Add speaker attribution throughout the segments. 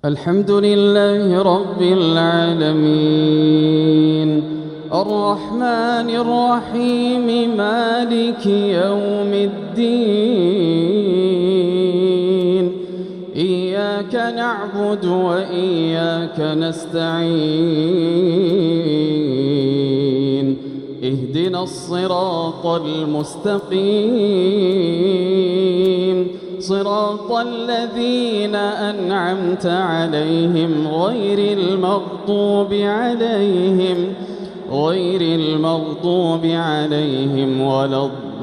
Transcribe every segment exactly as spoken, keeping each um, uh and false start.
Speaker 1: الحمد لله رب العالمين الرحمن الرحيم مالك يوم الدين إياك نعبد وإياك نستعين اهدنا الصراط المستقيم صراط الذين أنعمت عليهم غير المغضوب عليهم غير المغضوب عليهم ولا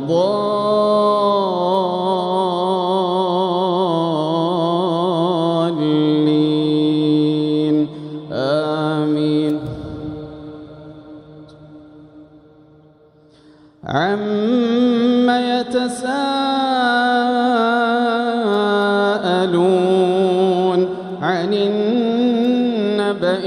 Speaker 1: الضالين آمين. عم يتساءلون عن النبأ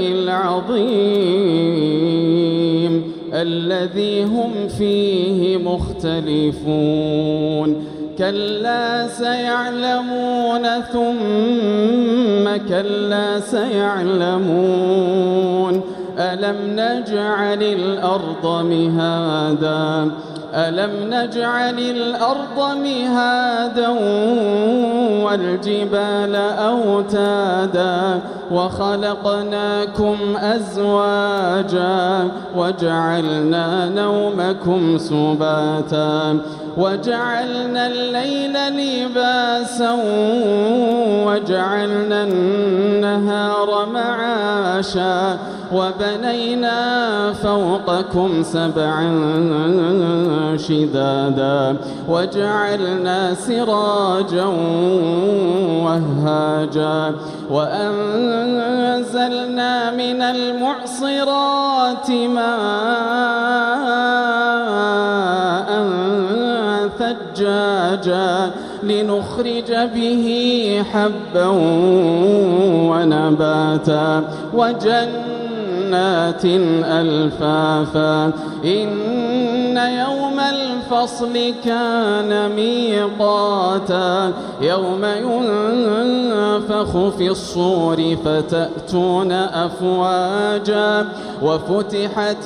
Speaker 1: العظيم الذي هم فيه مختلفون كلا سيعلمون ثم كلا سيعلمون ألم نجعل الأرض مهادا ألم نجعل الأرض مهادا والجبال أوتادا وخلقناكم أزواجا وجعلنا نومكم سباتا وجعلنا الليل لباسا وجعلنا النهار معاشا وبنينا فوقكم سبعا شدادا وجعلنا سراجا وهاجا وأنزلنا من المعصرات ماء ثجاجا لنخرج به حبا ونباتا وجنات ألفافا إن يوم الفصل كان ميقاتا يوم ينفخ في الصور فتأتون أفواجا وفتحت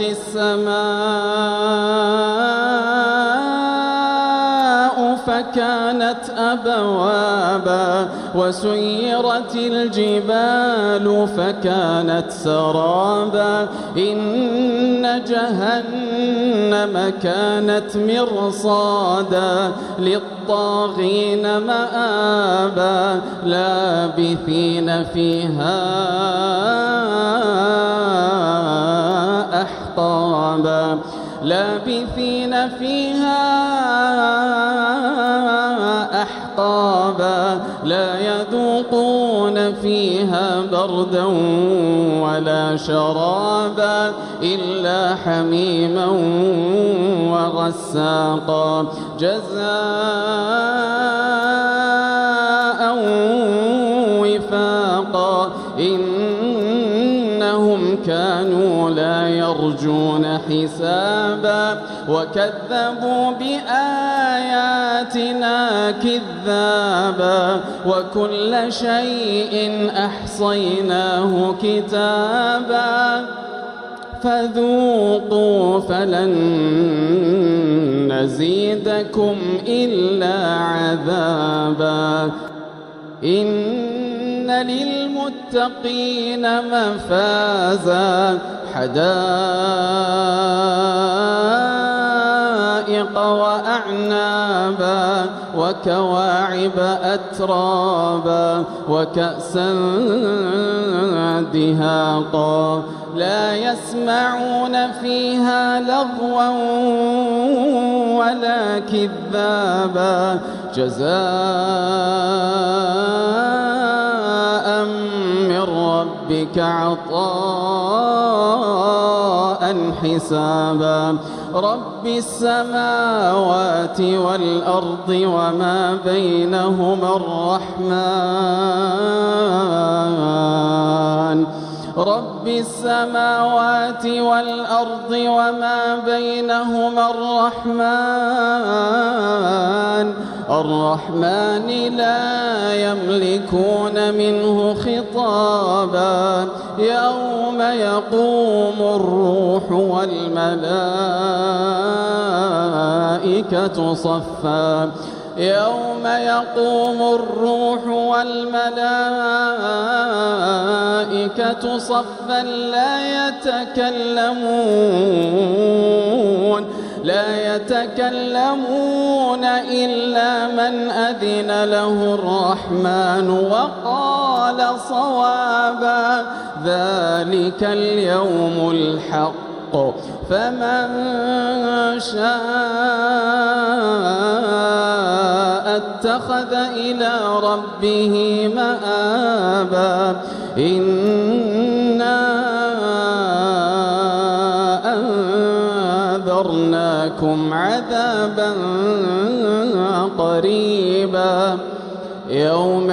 Speaker 1: السماء فكانت أبوابا وسيرت الجبال فكانت سرابا إن جهنم كانت مرصادا للطاغين مآبا لابثين فيها أحقابا لابثين فيها أحقابا لا يذوقون فيها بردا ولا شرابا إلا حميما وغساقا جزاء وفاقا إنهم كانوا لا يرجون حسابا وكذبوا بآياتنا كذابا وكل شيء أحصيناه كتابا فذوقوا فلن نزيدكم إلا عذابا إن للمتقين مفازا حدائق وأعنابا وكواعب أترابا وكأسا دهاقا لا يسمعون فيها لغوا ولا كذابا جزاء من ربك عطاء حسابا رب السماوات والأرض وما بينهما الرحمن رب السماوات والأرض وما بينهما الرحمن الرحمن لا يملكون منه خطابا يوم يقوم الروح والملائكة صفا يوم يقوم الروح والملائكة صفا لا يتكلمون لا يتكلمون إلا من أذن له الرحمن وقال صوابا ذلك اليوم الحق فمن شاء اتخذ إلى ربه مآبا إنا أنذرناكم عذابا قريبا يوم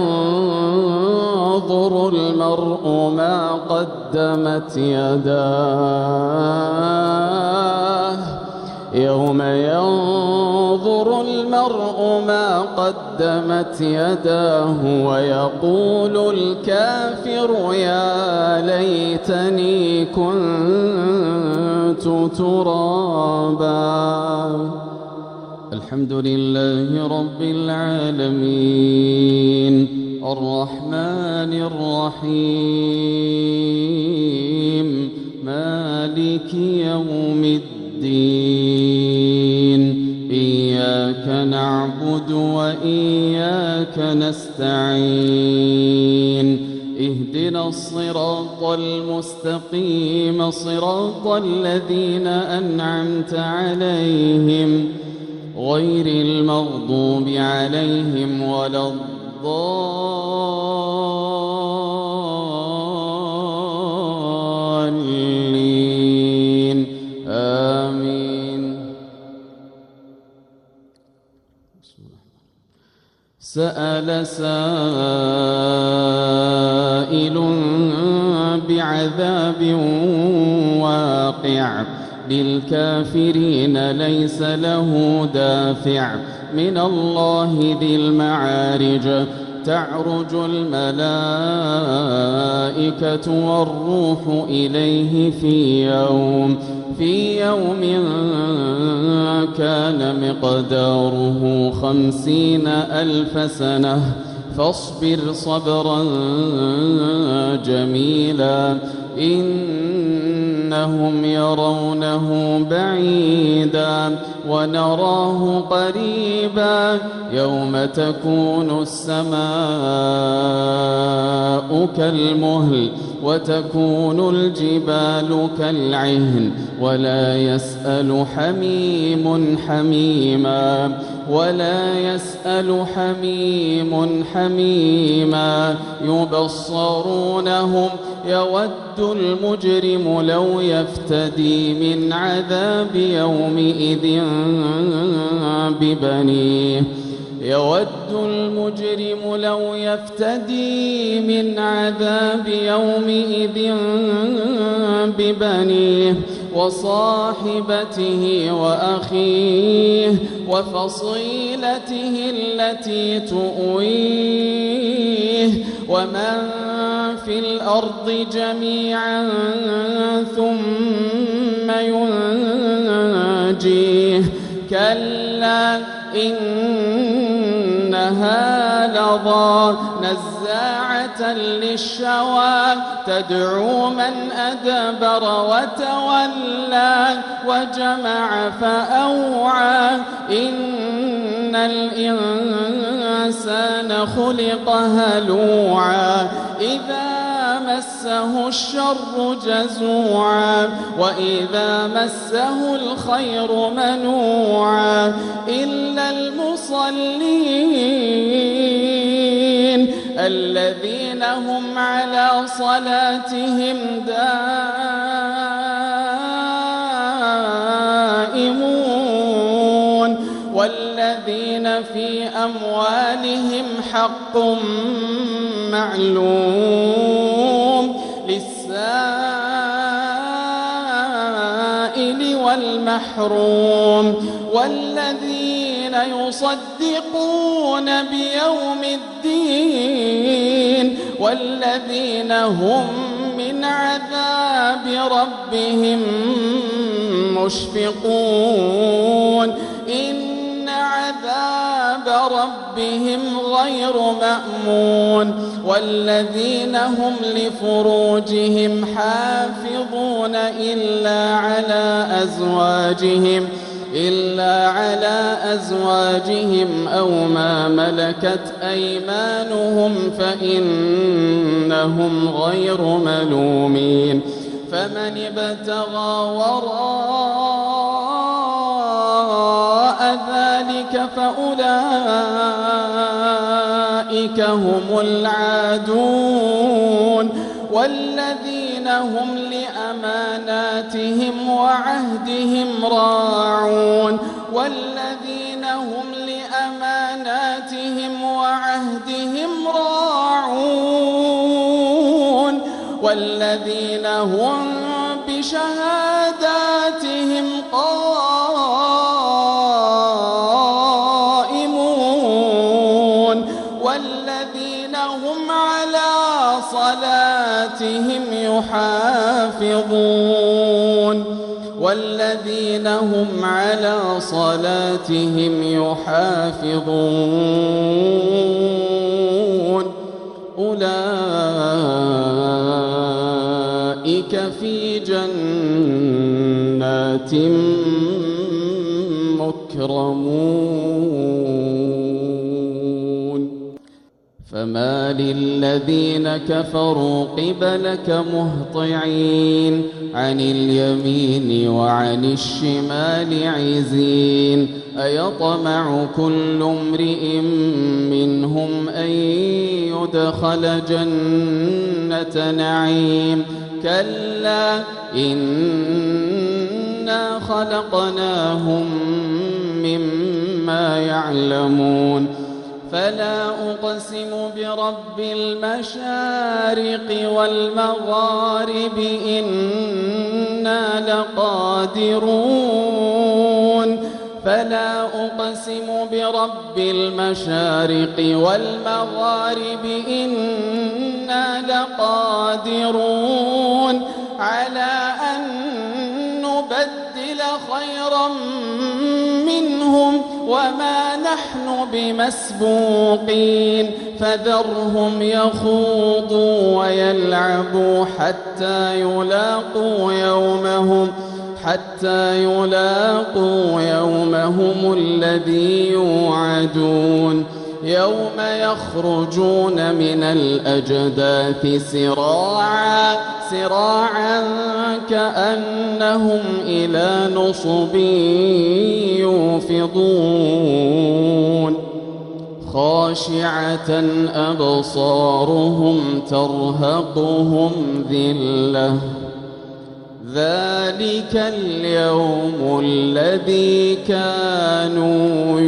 Speaker 1: ينظر المرء ما قدمت يداه يوم ينظر المرء ما قدمت يداه ويقول الكافر يا ليتني كنت ترابا. الحمد لله رب العالمين الرحمن الرحيم مالك يوم الدين إياك نعبد وإياك نستعين اهدنا الصراط المستقيم صراط الذين أنعمت عليهم غير المغضوب عليهم ولا الضالين آمين. سأل سائل بعذاب واقع للكافرين ليس له دافع من الله ذي المعارج تعرج الملائكة والروح إليه في يوم في يوم كان مقداره خمسين ألف سنة فاصبر صبرا جميلا إنهم يرونه بعيدا ونراه قريبا يوم تكون السماء كالمهل وتكون الجبال كالعهن ولا يسأل حميم حميما ولا يسأل حميم حميما يبصرونهم يود المجرم لو يفتدي من عذاب يومئذ ببنيه يود المجرم لو يفتدي من عذاب يومئذ ببنيه وصاحبته وأخيه وفصيلته التي تؤويه ومن في الأرض جميعا ثم ينجيه كلا إنها لظى نزاعة للشوى تدعو من أدبر وتولى وجمع فأوعى إن الإنسان خلق هلوعا إذا مسه الشر جزوعا وإذا مسه الخير منوعا إلا المصلين الذين هم على صلاتهم دائمون والذين في أموالهم حق معلوم للسائل والمحروم والذين الذين يصدقون بيوم الدين والذين هم من عذاب ربهم مشفقون إن عذاب ربهم غير مأمون والذين هم لفروجهم حافظون إلا على أزواجهم إلا على أزواجهم أو ما ملكت أيمانهم فإنهم غير ملومين فمن ابتغى وراء ذلك فأولئك هم العادون والذين هم لأماناتهم وعهدهم راعون والذين هم لأماناتهم وعهدهم راعون والذين هم بشهاداتهم قائمون والذين هم على صلاتهم يحافظون والذين هم على صلاتهم يحافظون أولئك في جنات مكرمون فما للذين كفروا قبلك مهطعين عن اليمين وعن الشمال عزين أيطمع كل امرئ منهم أن يدخل جنة نعيم كلا إنا خلقناهم مما يعلمون فلا أقسم برب المشارق والمغارب إنا لقادرون فلا أقسم برب المشارق والمغارب إنا لقادرون على أن نبدل خيرا منهم وما نحن بمسبوقين فذرهم يخوضوا ويلعبوا حتى يلاقوا يومهم حتى يلاقوا يومهم الذي يوعدون يوم يخرجون من الأجداث سراعا سراعا كأنهم إلى نصب يوفضون خاشعة أبصارهم ترهقهم ذلة ذلك اليوم الذي كانوا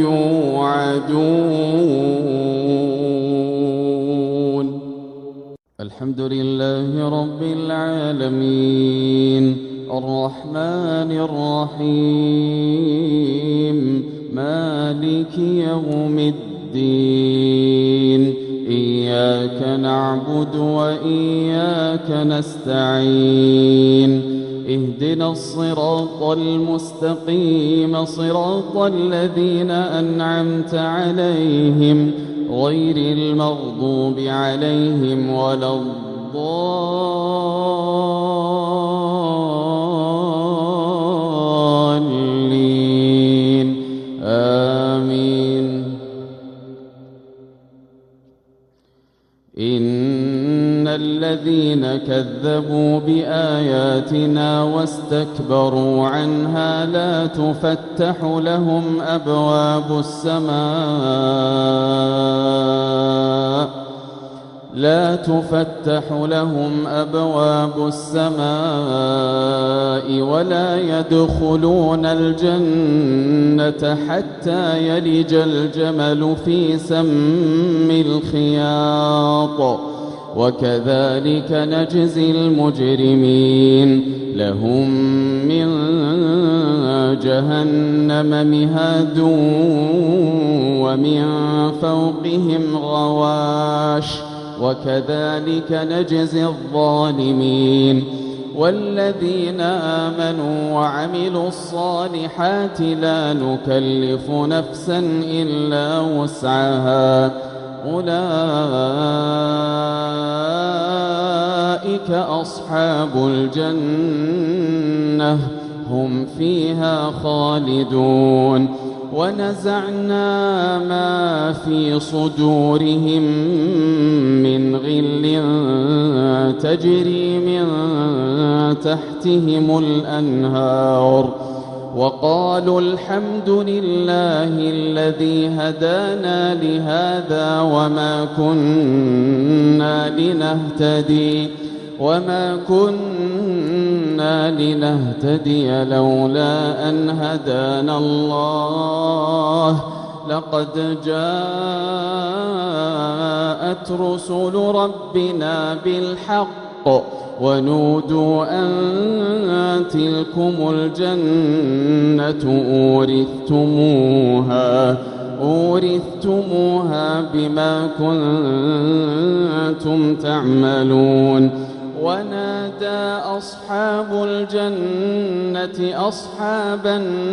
Speaker 1: يوعدون الحمد لله رب العالمين الرحمن الرحيم مالك يوم الدين إياك نعبد وإياك نستعين اهدنا الصراط المستقيم صراط الذين أنعمت عليهم غير المغضوب عليهم ولا الضالين آمين إن الذين كذبوا بآياتنا واستكبروا عنها لا تفتح لهم أبواب السماء لا تفتح لهم أبواب السماء ولا يدخلون الجنة حتى يلج الجمل في سم الخياط وكذلك نجزي المجرمين لهم من جهنم مهاد ومن فوقهم غواش وكذلك نجزي الظالمين والذين آمنوا وعملوا الصالحات لا نكلف نفسا إلا وسعها أولئك أصحاب الجنة هم فيها خالدون ونزعنا ما في صدورهم من غل تجري من تحتهم الأنهار وقالوا الحمد لله الذي هدانا لهذا وما كنا لنهتدي وما كنا لنهتدي لولا أن هدانا الله لقد جاءت رسل ربنا بالحق ونودوا أن تلكم الجنة أورثتموها أورثتموها بما كنتم تعملون ونادى أصحاب الجنة أصحاب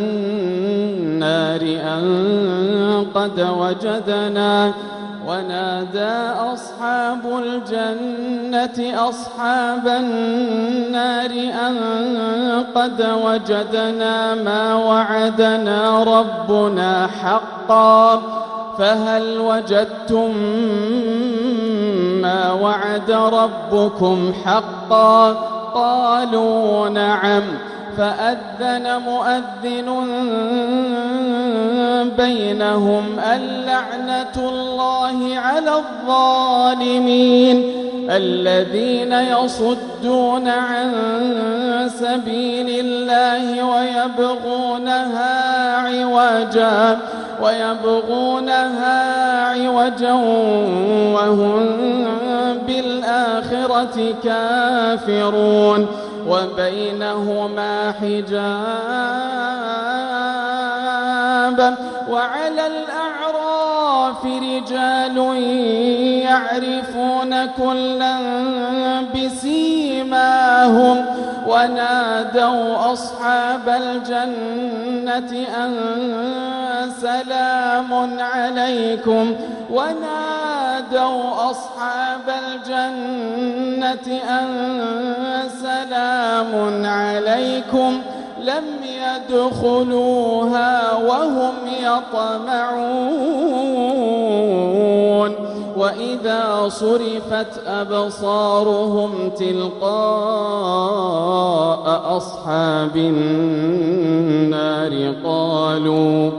Speaker 1: النار أن قد وجدنا ونادى أصحاب الجنة أصحاب النار أن قد وجدنا ما وعدنا ربنا حقا فهل وجدتم ما وعد ربكم حقا قالوا نعم فأذن مؤذن بينهم اللعنة الله على الظالمين الذين يصدون عن سبيل الله ويبغونها عوجا ويبغونها عوجا وهم بالآخرة كافرون وبينهما حجاب وعلى الأعراف رجال يعرفون كلا بسيماهم ونادوا أصحاب الجنة أن سلام عليكم ونادوا أصحاب الجنة أن سلام عليكم لم يدخلوها وهم يطمعون وإذا صرفت أبصارهم تلقاء أصحاب النار قالوا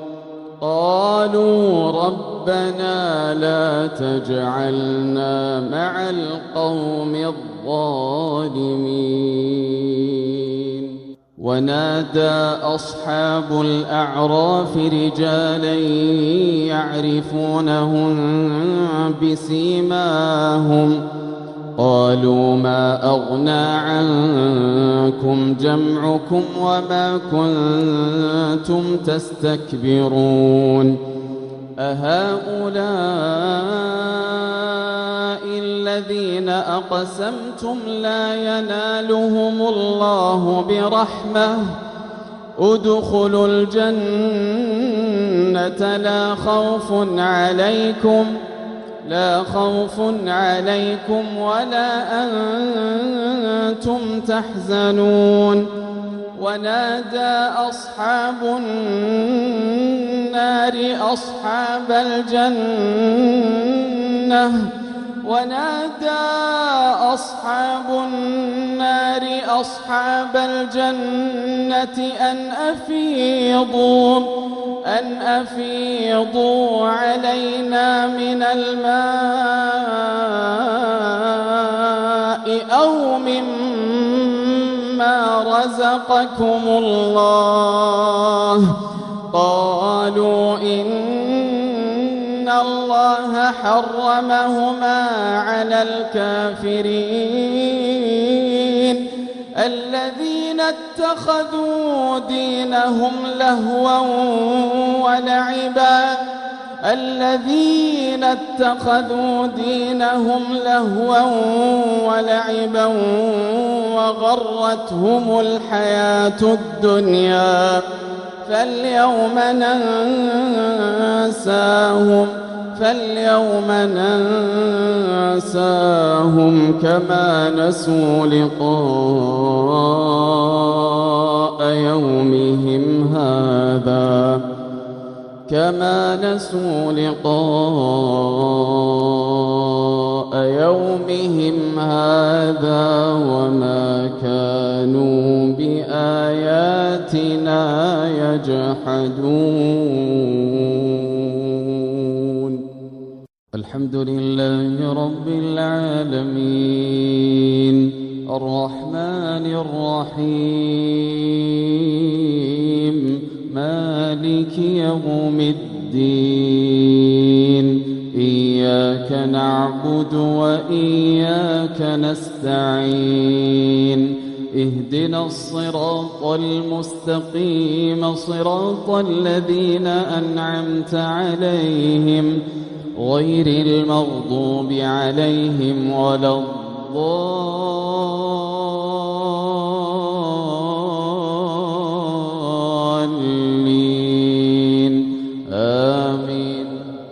Speaker 1: قالوا ربنا لا تجعلنا مع القوم الظالمين ونادى أصحاب الأعراف رجالا يعرفونهم بسيماهم قالوا ما أغنى عنكم جمعكم وما كنتم تستكبرون أهؤلاء الذين أقسمتم لا ينالهم الله برحمة ادخلوا الجنة لا خوف عليكم لا خوف عليكم ولا أنتم تحزنون ونادى أصحاب النار أصحاب الجنة ونادى أصحاب النار أصحاب الجنة أن أفيضوا أن أفيضوا علينا من الماء أو مما رزقكم الله قالوا إن الله الله حرمهما على الكافرين الذين اتخذوا دينهم لهوا ولعبا الذين اتخذوا دينهم لهوا ولعبا وغرتهم الحياة الدنيا فاليوم ننساهم فاليوم ننساهم كما نسوا لقاء يومهم هذا كما نسوا لقاء يومهم هذا وما كانوا بآياتنا يجحدون. الحمد لله رب العالمين الرحمن الرحيم مالك يوم الدين إياك نعبد وإياك نستعين اهدنا الصراط المستقيم صراط الذين أنعمت عليهم غير المغضوب عليهم ولا الضالين آمين.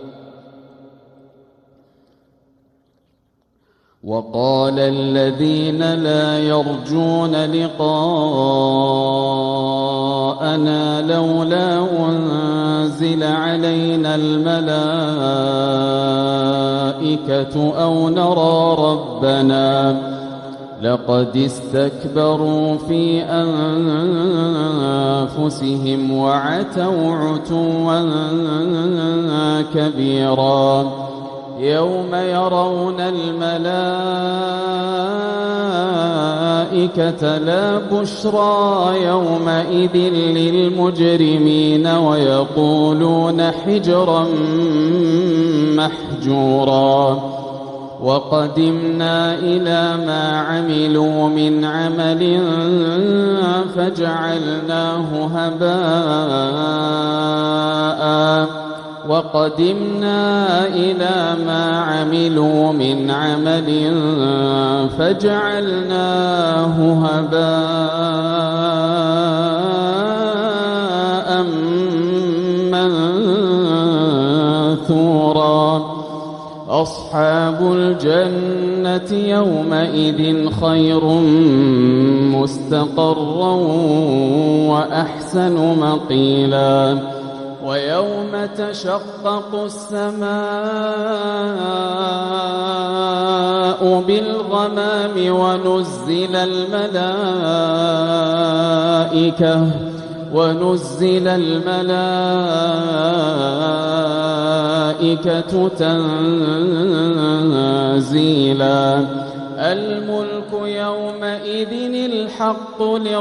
Speaker 1: وقال الذين لا يرجون لقاءنا لولا أنزل علينا الملائكة أو نرى ربنا لقد استكبروا في أنفسهم وعتوا عتوا كبيرا يوم يرون الملائكة لا بشرى يومئذ للمجرمين ويقولون حجرا محجورا وقدمنا إلى ما عملوا من عمل فجعلناه هباء وقدمنا إلى ما عملوا من عمل فجعلناه هباء منثورا. أصحاب الجنة يومئذ خير مستقرا وأحسن مقيلا. ويوم تشقق السماء بالغمام ونزل الملائكة ونزل الملائكة تنزيلا. الملك يومئذ الحق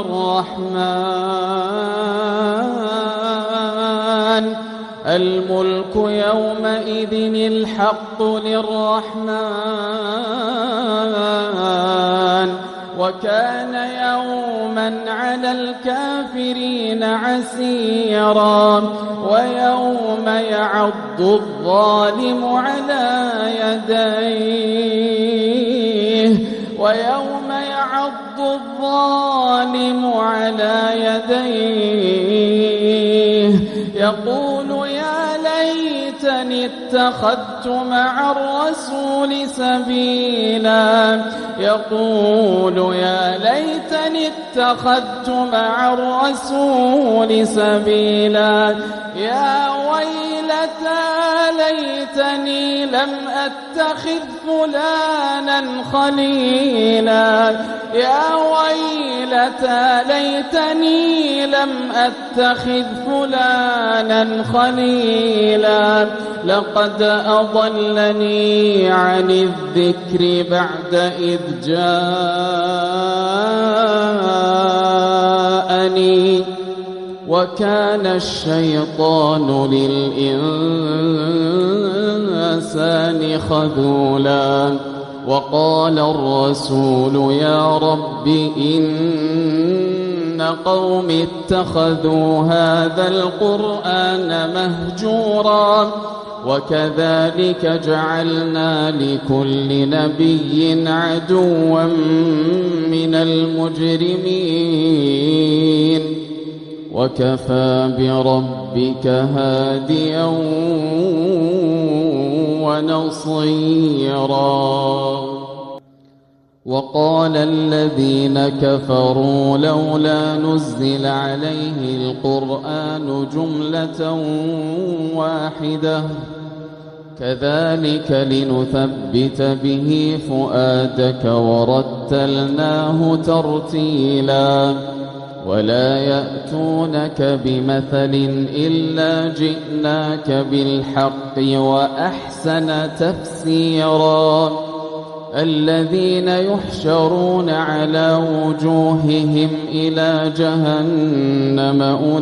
Speaker 1: للرحمن الملك يومئذ الحق للرحمن وكان يوما على الكافرين عسيرا. ويوم يعض الظالم على يديه ويوم يعض الظالم على يديه يقول يا ليتني اتخذت مع الرسول سبيلا يقول يا ليتني اتخذت مع الرسول سبيلا. يا ويلتى ليتني لم أتخذ فلانا خليلا يا ويلتى ليتني لم أتخذ فلانا خليلا لقد أضلني عن الذكر بعد إذ جاءني وكان الشيطان للإنسان الإنسان خذولا وقال الرسول يا رب إن قوم اتخذوا هذا القرآن مهجورا وكذلك جعلنا لكل نبي عدوا من المجرمين وكفى بربك هاديا ونصيرا. وقال الذين كفروا لولا نزل عليه القرآن جملة واحدة كذلك لنثبت به فؤادك ورتلناه ترتيلا ولا يأتونك بمثل إلا جئناك بالحق وأحسن تفسيرا. الذين يحشرون على وجوههم إلى جهنم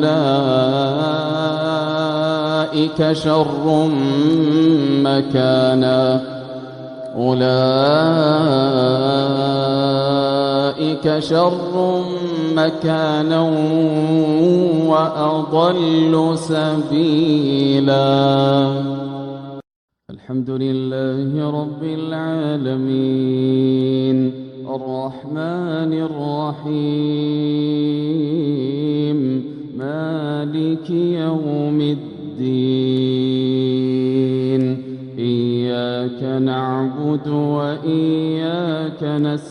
Speaker 1: أولئك شر مكانا أولئك شر مكانا وأضل سبيلا. الحمد لله رب العالمين الرحمن الرحيم مالك يوم الدين إياك نعبد وإياك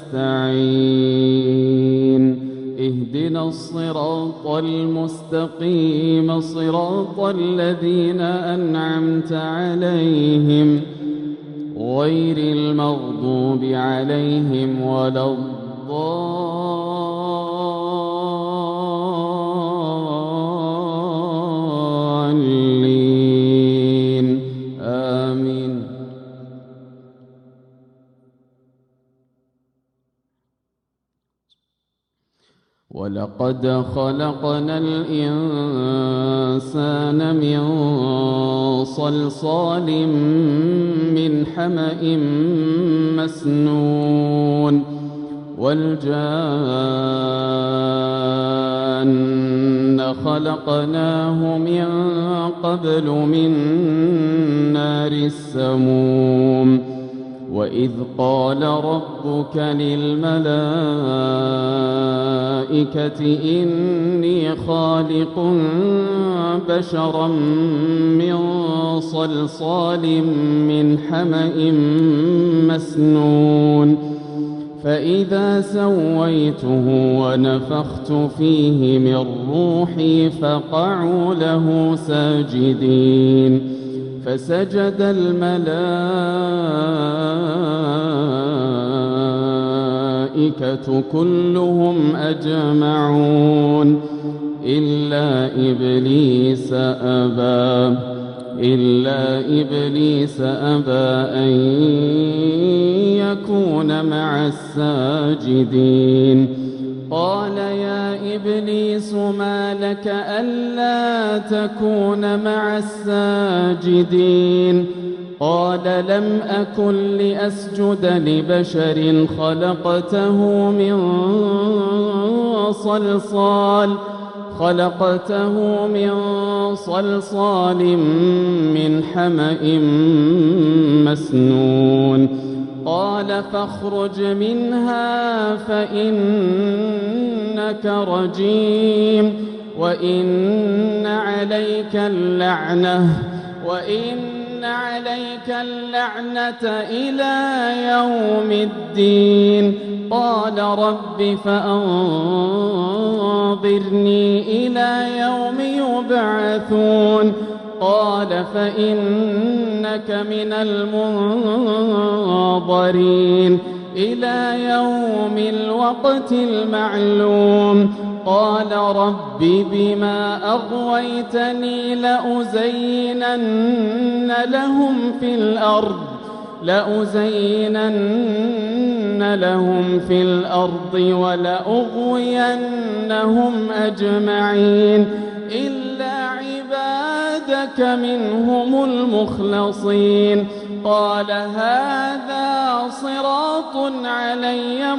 Speaker 1: نستعين اهدنا الصراط المستقيم صراط الذين أنعمت عليهم غير المغضوب عليهم ولا الضالين آمين. ولقد خلقنا الإنسان من صلصال من حمأ مسنون والجان خلقناه من قبل من نار السموم. وإذ قال ربك للملائكة إني خالق بشرا من صلصال من حمأ مسنون فإذا سويته ونفخت فيه من روحي فقعوا له ساجدين. فسجد الملائكة كلهم أجمعون إلا إبليس أبى إلا إبليس أبى أن يكون مع الساجدين. قال يا إبليس ما لك ألا تكون مع الساجدين؟ قال لم أكن لأسجد لبشر خلقته من صلصال خلقته من صلصال من حمأ مسنون. قال فاخرج منها فإنك رجيم وإن عليك اللعنة وإن عليك اللعنة إلى يوم الدين. قال رب فأنظرني إلى يوم يبعثون. قال فإنك من المنظرين إلى يوم الوقت المعلوم. قال رب بما أغويتني لأزينن لهم في الأرض لأزينن لهم في الأرض ولأغوينهم أجمعين إلا عبادك منهم المخلصين. قال هذا صراط علي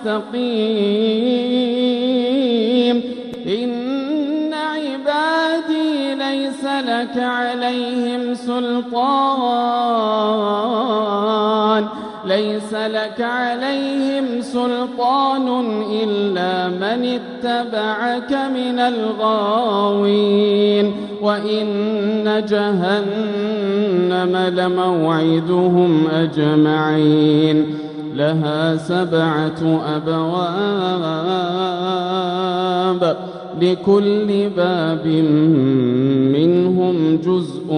Speaker 1: مستقيم إن عبادي ليس لك عليهم سلطان ليس لك عليهم سلطان إلا من اتبعك من الغاوين وإن جهنم لموعدهم أجمعين لها سبعة أبواب لكل باب منهم جزء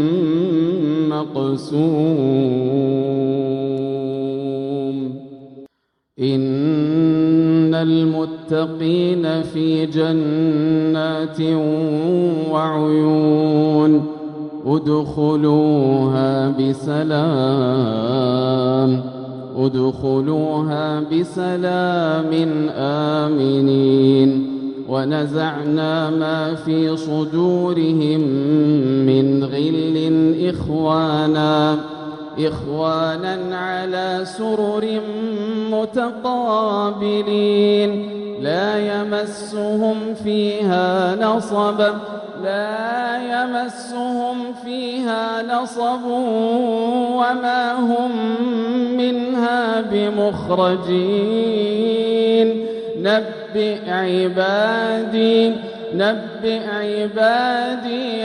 Speaker 1: مقسوم إن المتقين في جنات وعيون ادخلوها بسلام ادخلوها بسلام آمنين ونزعنا ما في صدورهم من غل إخوانا إخوانا على سرر متقابلين لا يمسهم فيها نصب لا يمسهم فيها نصب وما هم منها بمخرجين نبئ عبادي نبئ عبادي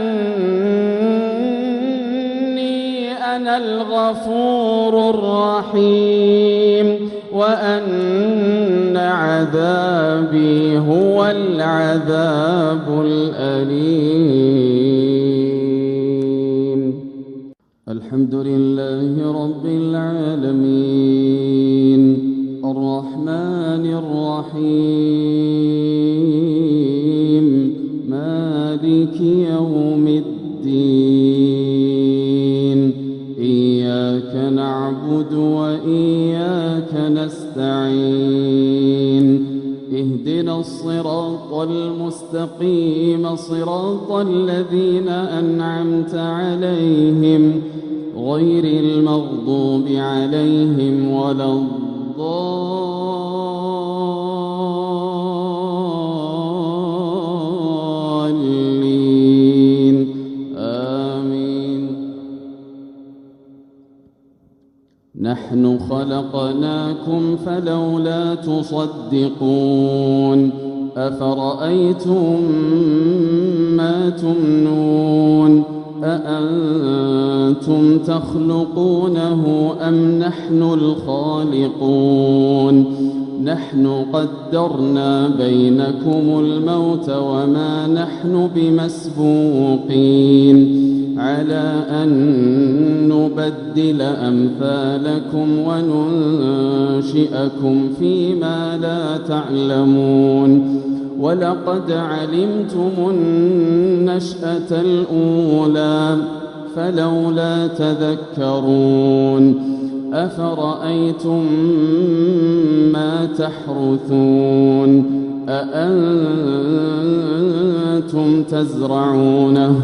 Speaker 1: أني أنا الغفور الرحيم وأن عذابي هو العذاب الأليم. الحمد لله رب العالمين الرحمن الرحيم مالك يوم الدين إياك نعبد وإياك نستعين اهدنا الصراط المستقيم صراط الذين أنعمت عليهم غير المغضوب عليهم ولا الضالين الضالين آمين. نحن خلقناكم فلولا تصدقون أفرأيتم ما تمنون أأنتم تخلقونه أم نحن الخالقون نحن قدرنا بينكم الموت وما نحن بمسبوقين على أن نبدل أمثالكم وننشئكم فيما لا تعلمون ولقد علمتم النشأة الأولى فلولا تذكرون أفرأيتم ما تحرثون أأنتم تزرعونه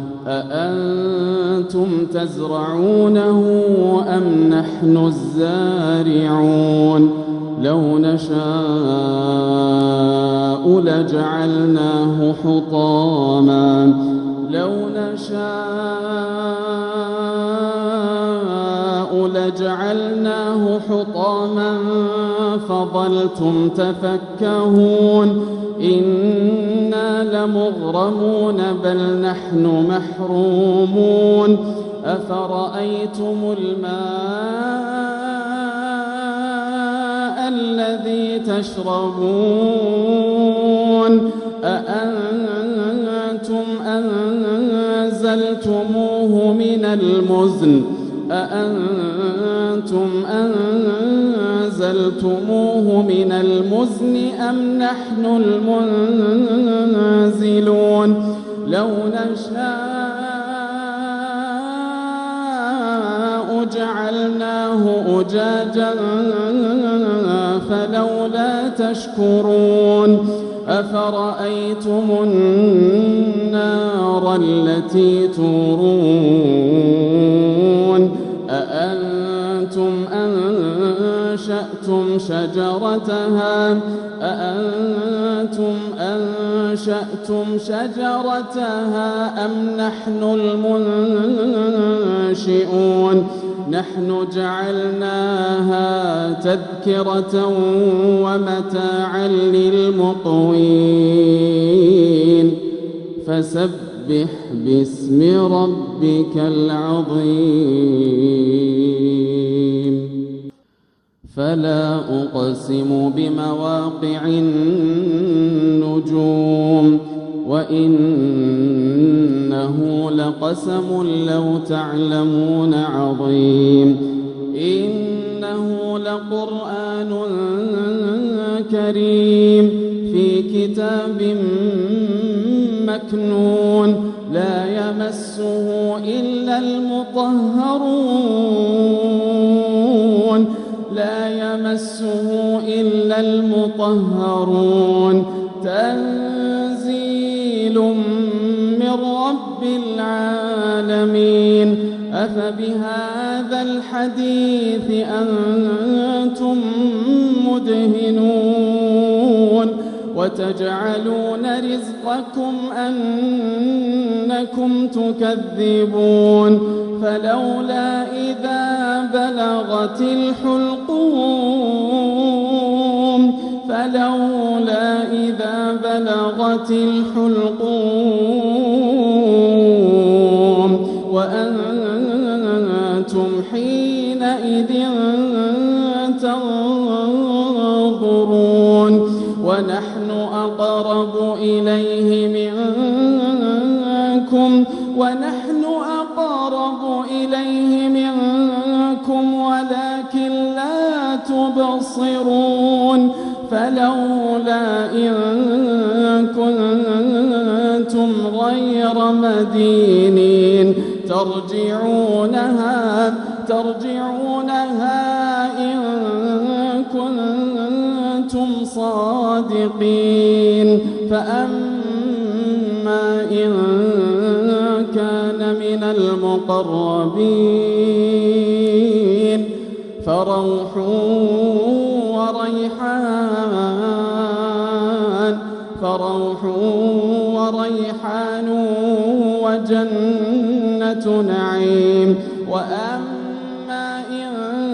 Speaker 1: أأنتم تزرعونه أم نحن الزارعون لو نشاء لجعلناه حطاما لو نشاء لجعلناه حطاما فظلتم تفكهون إنا لمغرمون بل نحن محرومون أفرأيتم الماء الذي تشربون أأنتم أنزلتموه من المزن أأنتم أنزلتموه من المزن أم نحن المنزلون لو نشاء جعلناه أجاجا فلولا تشكرون أفرأيتم النار التي تورون أنشأتم شجرتها أأنتم أنشأتم شجرتها أم نحن المنشئون نحن جعلناها تذكرة ومتاعا للمقوين فسبح باسم ربك العظيم فلا أقسم بمواقع النجوم وإنه لقسم لو تعلمون عظيم إنه لقرآن كريم في كتاب مكنون لا يمسه إلا المطهرون لا يمسه إلا المطهرون تنزيل من رب العالمين أفبهذا الحديث أنتم مدهنون وتجعلون رزقكم أنكم تكذبون فلولا إذا بلغت الحلقوم فلولا إذا بلغت الحلقوم وأنتم حينئذ تنظرون ونحن أقرب إليه منكم ونحن أقرب إليه منكم ولكن لا تبصرون فلولا إن كنتم غير مدينين ترجعونها ترجعونها إن كنتم صادقين فأما إن كان من المقربين فروح وريحان فروح وريحان وجنة نعيم وأما إن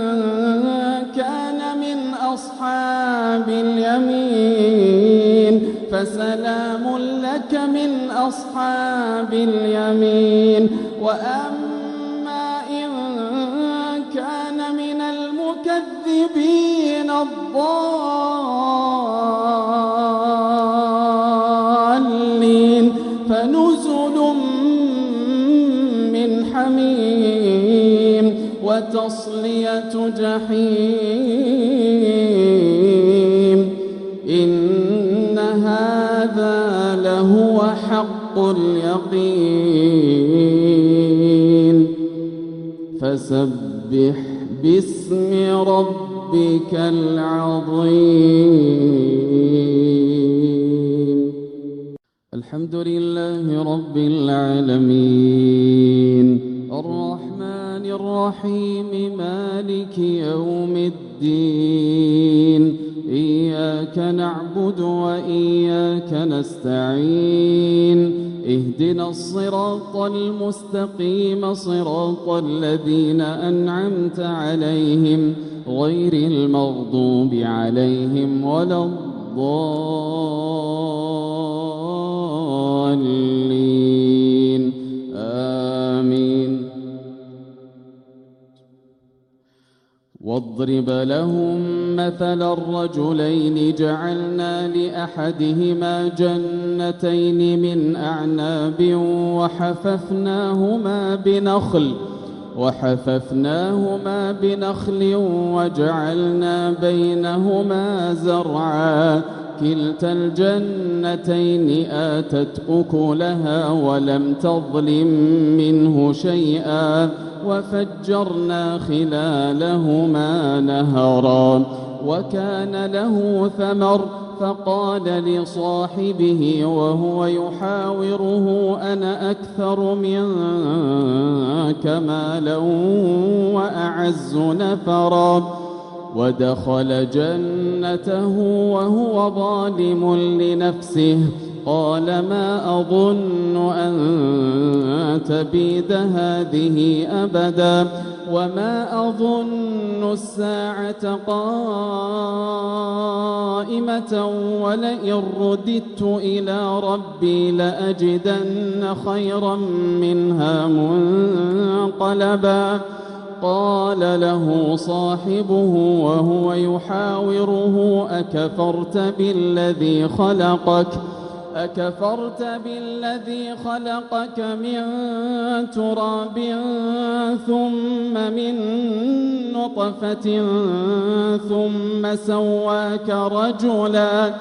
Speaker 1: كان من أصحاب اليمين فسلام لك من أصحاب اليمين وأما إن كان من المكذبين الضالين فنزل من حميم وتصلية جحيم إن هذا لهو حق اليقين فسبح باسم ربك العظيم الحمد لله رب العالمين الرحمن الرحيم مالك يوم الدين إياك نعبد وإياك نستعين اهدنا الصراط المستقيم صراط الذين أنعمت عليهم غير المغضوب عليهم ولا الضالين آمين واضرب لهم مثل الرجلين جعلنا لأحدهما جنتين من أعناب وحففناهما بنخل وحففناهما بنخل وجعلنا بينهما زرعا كلتا الجنتين آتت أكلها ولم تظلم منه شيئا وفجرنا خلالهما نهرا وكان له ثمر فقال لصاحبه وهو يحاوره أنا أكثر منك مالا وأعز نفرا ودخل جنته وهو ظالم لنفسه قال ما أظن أن تبيد هذه أبدا وما أظن الساعة قائمة ولئن رددت إلى ربي لأجدن خيرا منها منقلبا. قال له صاحبه وهو يحاوره أكفرت بالذي خلقك أكفرت بالذي خلقك من تراب ثم من نطفة ثم سواك رجلا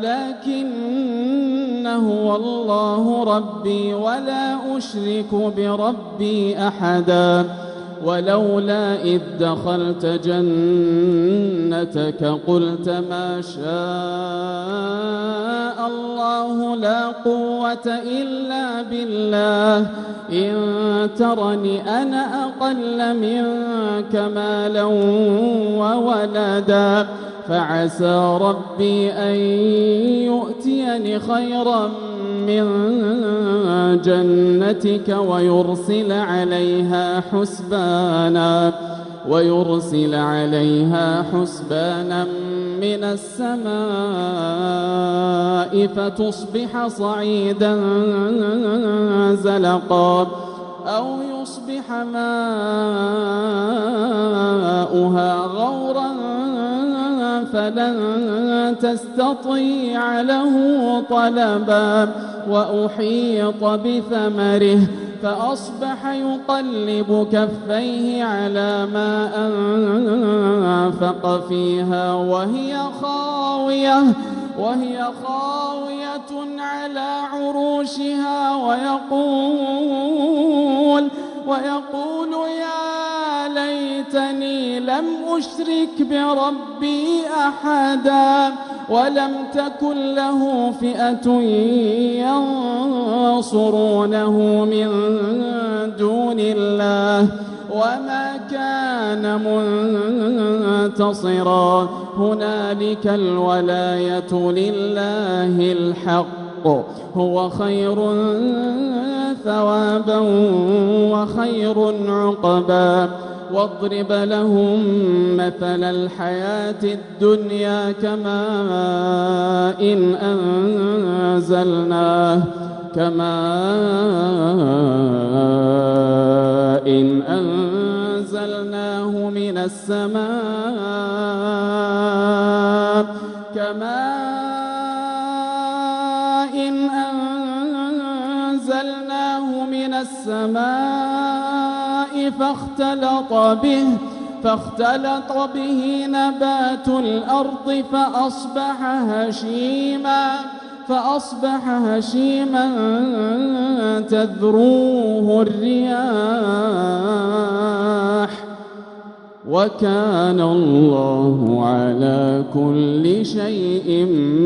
Speaker 1: لكن هو الله ربي ولا أشرك بربي أحدا. ولولا إذ دخلت جنتك قلت ما شاء الله لا قوة إلا بالله إن ترني أنا أقل منك مالا وولدا فعسى ربي أن يؤتيني خيرا من جنتك ويرسل عليها حسبانا ويرسل عليها حسبانا من السماء فتصبح صعيدا زلقا أو يصبح ماؤها غورا فلن تستطيع له طلبا وأحيط بثمره فأصبح يقلب كفيه على ما أنفق فيها وهي خاوية وهي خاوية على عروشها ويقول ويقول يا ليتني لم أشرك بربي أحدا ولم تكن له فئة ينصرونه من دون الله وما كان منتصرا. هنالك الولاية لله الحق هو خير ثوابا وخير عقبا. واضرب لهم مثل الحياة الدنيا كماء إن أنزلناه كماء إن أنزلناه من السماء كماء إن أنزلناه من السماء فاختلط به فاختلط به نبات الأرض فأصبح هشيما فأصبح هشيما تذروه الرياح وكان الله على كل شيء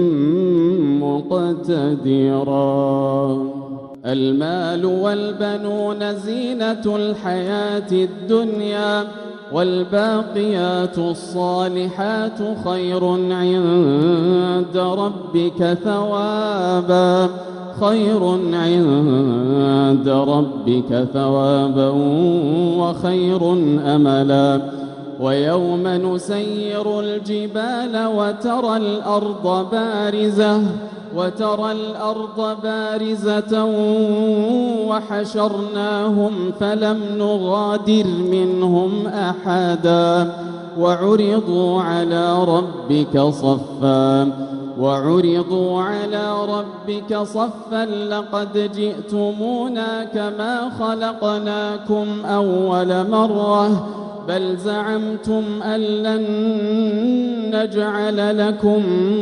Speaker 1: مقتدرا. المال والبنون زينة الحياة الدنيا والباقيات الصالحات خير عند ربك ثوابا خير عند ربك ثوابا وخير أملا. ويوم نسير الجبال وترى الأرض بارزة وترى الأرض بارزة وحشرناهم فلم نغادر منهم أحدا وعرضوا على ربك صفا وعرضوا على ربك صفا لقد جئتمونا كما خلقناكم أول مرة بل زعمتم أن لن نجعل لكم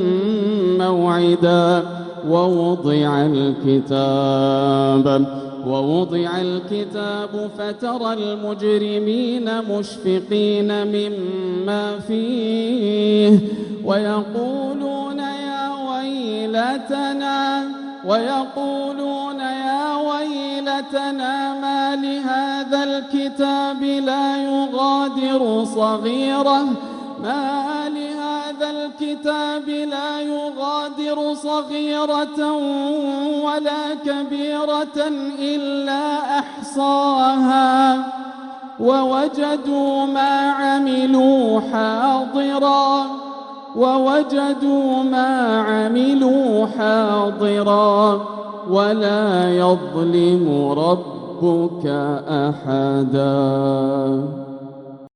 Speaker 1: موعدا. ووضع الكتاب ووضع الكتاب فترى المجرمين مشفقين مما فيه ويقولون يا ويلتنا ويقولون يا ويلتنا ما لهذا الكتاب لا يغادر صغيرة ما لهذا الكتاب لا يغادر صغيرة ولا كبيرة إلا أحصاها ووجدوا ما عملوا حاضرا ووجدوا ما عملوا حاضرا ولا يظلم ربك أحدا.